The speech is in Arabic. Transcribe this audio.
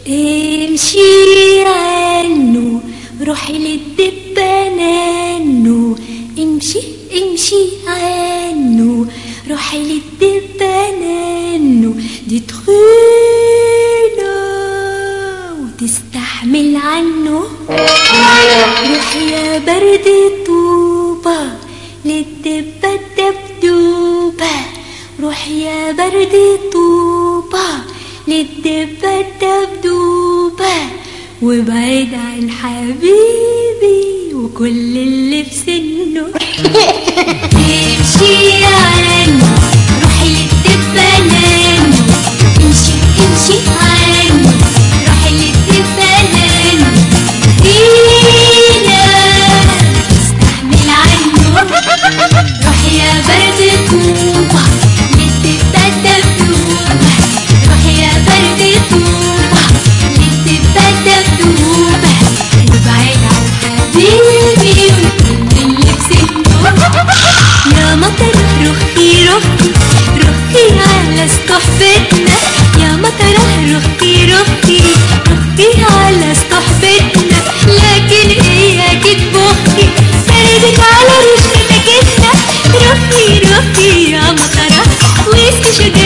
امشي عنه روحي للدبانانو، امشي امشي عنه روحي للدبانانو، دي تخينة وتستحمل عنه. روحي يا برد طوبة للدبة الدبدوبة، روحي يا برد طوبة للدبة الدبدوبة، وابعد عن حبيبي وكل اللي في سنه. امشي عنه روحي للدبانانو، امشي امشي عنه روحي للدبانانو، هينا استحمل عنه. روحي يا برد طوبة للدبة الدبدوبة، روحي يا برد طوبة للدبة الدبدوبة، وابعد عن حبيبي وكل اللي في سنه. يا مطر رخي رخي رخي على سطح بيتنا، يا مطر رخي رخي رخي على سطح بيتنا، لكن اياك تبخي بردك على ريش سكتنا. رخي رخي يا مطر وسط شجر